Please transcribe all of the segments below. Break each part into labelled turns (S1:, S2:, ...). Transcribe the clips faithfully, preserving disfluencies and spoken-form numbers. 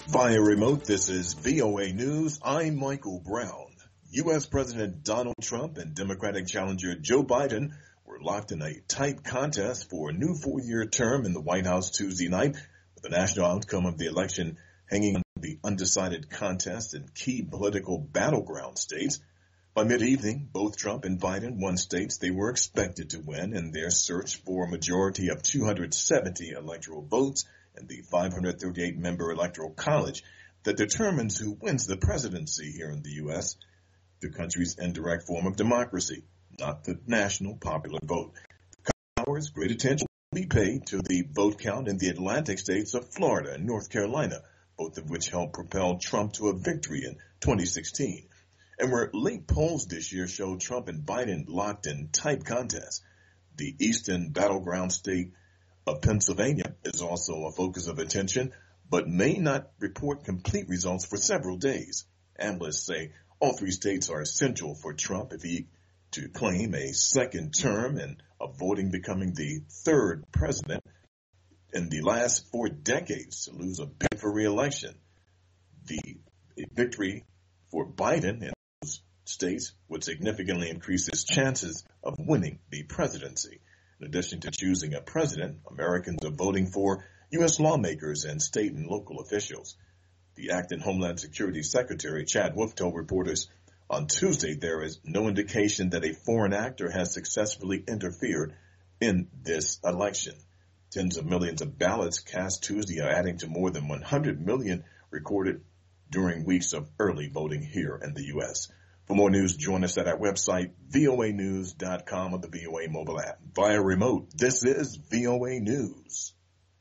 S1: Via remote, this is V O A News. I'm Michael Brown. U S. President Donald Trump and Democratic challenger Joe Biden were locked in a tight contest for a new four-year term in the White House Tuesday night, with the national outcome of the election hanging on the undecided contest in key political battleground states. By mid-evening, both Trump and Biden won states they were expected to win in their search for a majority of two hundred seventy electoral votes and the five hundred thirty-eight member electoral college that determines who wins the presidency here in the U S, the country's indirect form of democracy, not the national popular vote. Hours, great attention will be paid to the vote count in the Atlantic states of Florida and North Carolina, both of which helped propel Trump to a victory in twenty sixteen. And where late polls this year showed Trump and Biden locked in tight contests, the eastern battleground state of Pennsylvania is also a focus of attention, but may not report complete results for several days. Analysts say all three states are essential for Trump if he to claim a second term and avoiding becoming the third president in the last four decades to lose a bid for re-election. The victory for Biden in those states would significantly increase his chances of winning the presidency. In addition to choosing a president, Americans are voting for U S lawmakers and state and local officials. The acting Homeland Security Secretary Chad Wolf told reporters on Tuesday there is no indication that a foreign actor has successfully interfered in this election. Tens of millions of ballots cast Tuesday are adding to more than one hundred million recorded during weeks of early voting here in the U S. For more news, join us at our website, V O A news dot com, or the V O A mobile app. Via remote, this is V O A News.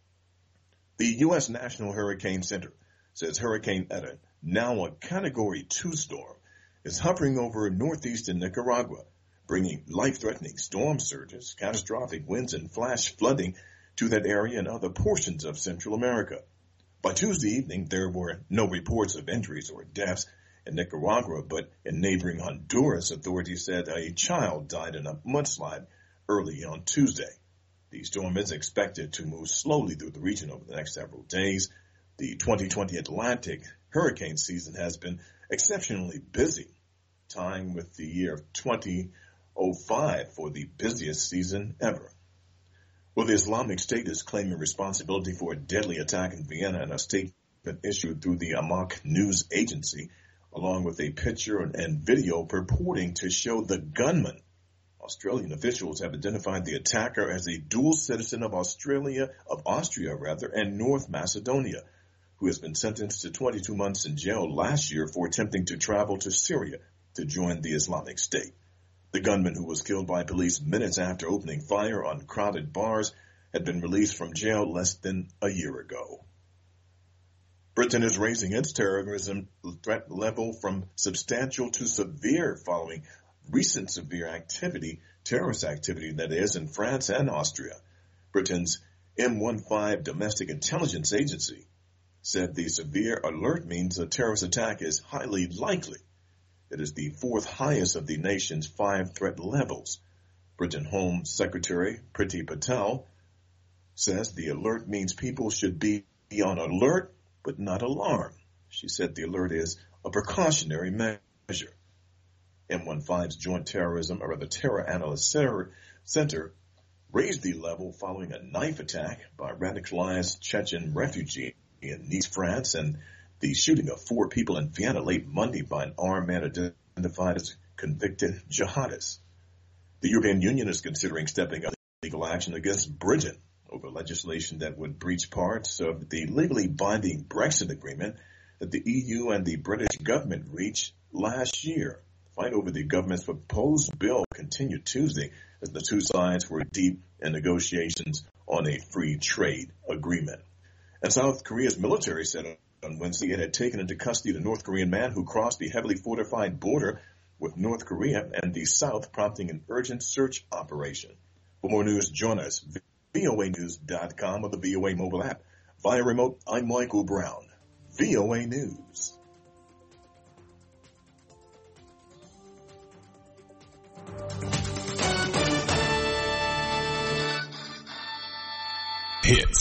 S1: The U S. National Hurricane Center says Hurricane Eta, now a Category two storm, is hovering over northeastern Nicaragua, bringing life-threatening storm surges, catastrophic winds, and flash flooding to that area and other portions of Central America. By Tuesday evening, there were no reports of injuries or deaths in Nicaragua, but in neighboring Honduras, authorities said a child died in a mudslide early on Tuesday. The storm is expected to move slowly through the region over the next several days. The twenty twenty Atlantic hurricane season has been exceptionally busy, tying with the year of twenty oh five for the busiest season ever. Well, the Islamic State is claiming responsibility for a deadly attack in Vienna in a statement issued through the Amaq news agency, along with a picture and video purporting to show the gunman. Australian officials have identified the attacker as a dual citizen of Australia, of Austria rather, and North Macedonia, who has been sentenced to twenty-two months in jail last year for attempting to travel to Syria to join the Islamic State. The gunman, who was killed by police minutes after opening fire on crowded bars, had been released from jail less than a year ago. Britain is raising its terrorism threat level from substantial to severe following recent severe activity, terrorist activity that is, in France and Austria. Britain's M fifteen Domestic Intelligence Agency said the severe alert means a terrorist attack is highly likely. It is the fourth highest of the nation's five threat levels. Britain Home Secretary Priti Patel says the alert means people should be on alert but not alarmed. She said the alert is a precautionary measure. M fifteen's Joint Terrorism, or the Terror Analyst Center, raised the level following a knife attack by a radicalized Chechen refugee in Nice, France, and the shooting of four people in Vienna late Monday by an armed man identified as convicted jihadists. The European Union is considering stepping up legal action against Britain over legislation that would breach parts of the legally binding Brexit agreement that the E U and the British government reached last year. The fight over the government's proposed bill continued Tuesday as the two sides were deep in negotiations on a free trade agreement. And South Korea's military said on Wednesday it had taken into custody the North Korean man who crossed the heavily fortified border with North Korea and the South, prompting an urgent search operation. For more news, join us, V O A news dot com or the V O A mobile app. Via remote, I'm Michael Brown, V O A News.
S2: Hits.